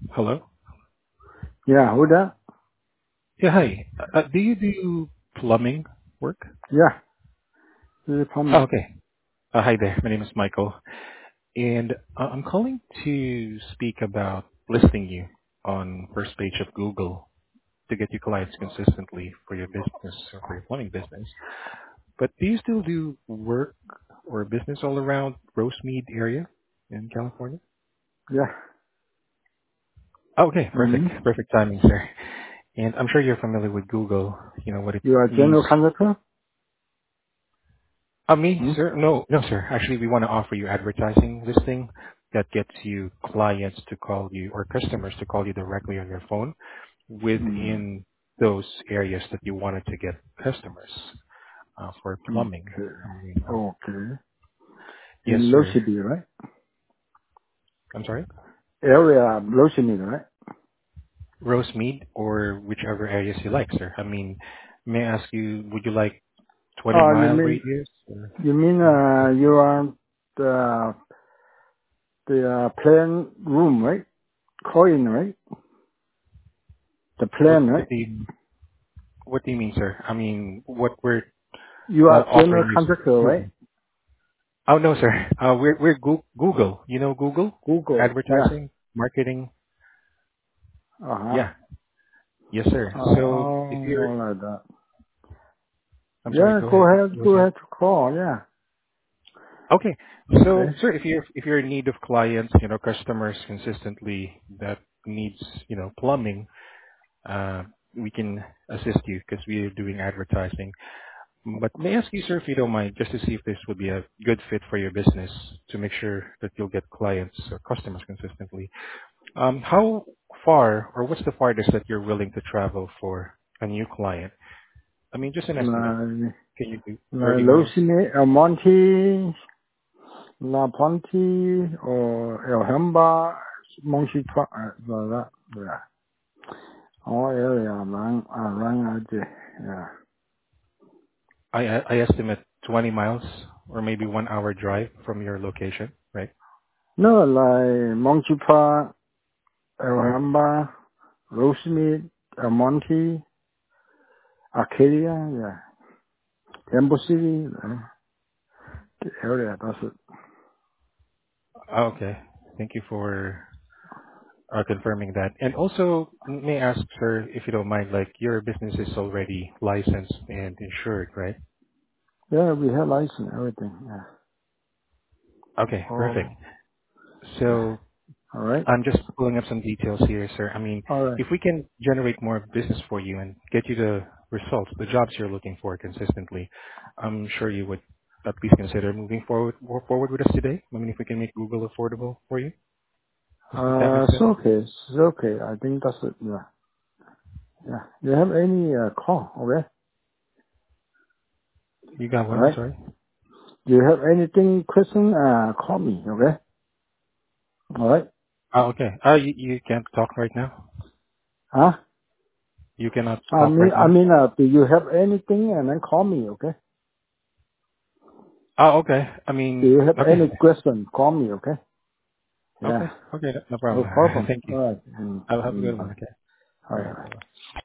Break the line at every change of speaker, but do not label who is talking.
Hello?
Yeah, who that?
Yeah, hi. Do you do plumbing work?
Yeah, this is
Oh,
Tommy.
okay. Hi there. My name is Michael, and I'm calling to speak about listing you on first page of Google to get you clients consistently for your business or for your plumbing business. But do you still do work or business all around Rosemead area in California?
Yeah.
Oh, okay, perfect.
Mm-hmm.
Perfect timing, sir. And I'm sure you're familiar with Google, you know, what it
You are
means.
general contractor?
Me,
Hmm?
sir? No, no, sir. Actually, we want to offer you advertising listing that gets you clients to call you or customers to call you directly on your phone
Mm.
within those areas that you wanted to get customers for plumbing.
Okay.
I mean,
Okay.
yes,
In
sir.
Roseby, right?
I'm sorry?
Area Roseby, right?
Rosemead or whichever areas you like, sir. I mean, may I ask you, would you like 20
Oh,
mile radius? Or,
you are the plan room, right? Coin, right? The
what,
plan, right?
what do you mean, sir? I mean, what we're
You are general
offering you
contractor,
is
right?
Oh, no, sir. We're Google. You know Google?
Google. Yeah.
Advertising, marketing.
Uh-huh.
Yeah. Yes, sir. So if you're,
Oh, like that.
I'm sorry,
Yeah,
go ahead. Go
go
ahead.
ahead to call, yeah.
Okay. So,
Okay.
sir, if you're in need of clients, you know, customers consistently that needs, you know, plumbing, uh, we can assist you because we are doing advertising. But may I ask you, sir, if you don't mind, just to see if this would be a good fit for your business to make sure that you'll get clients or customers consistently. How far or what's the farthest that you're willing to travel for a new client? I mean, just an estimate.
Like,
Can you do 30 miles?
Losine, El Monte, La Ponte, or Alhambra, Monkey Park, like that. Yeah. All area around there. Yeah.
I estimate 20 miles or maybe 1 hour drive from your location, right?
No, like Monkey Park, Alhambra, Rosemead, El Monte, Arcadia, yeah. Temple City, the area, that's it.
Okay. Thank you for confirming that. And also, may I ask, sir, if you don't mind, like your business is already licensed and insured, right?
Yeah, we have license, everything. Yeah.
Okay, perfect.
Oh, yeah.
So
All right.
I'm just pulling up some details here, sir. I mean,
All right.
if we can generate more business for you and get you the results, the jobs you're looking for consistently, I'm sure you would at least consider moving forward with us today. I mean, if we can make Google affordable for you, if that makes
It's
sense.
okay. It's okay. I think that's it. Yeah. Yeah. You have any call? Okay.
You got
All
what? I'm
right.
sorry.
Do you have anything question? Call me. Okay. All right.
Oh, okay. You can't talk right now.
Huh?
You cannot talk right
I
now.
mean, do you have anything and then call me? Okay.
Oh, okay. I
Do
mean,
you have
okay,
any question? Call me. Okay. Yeah.
okay, no
No
problem.
problem.
Thank
All
you.
right.
I'll have a good
Bye.
one. Okay.
All
All right.
right.
Bye.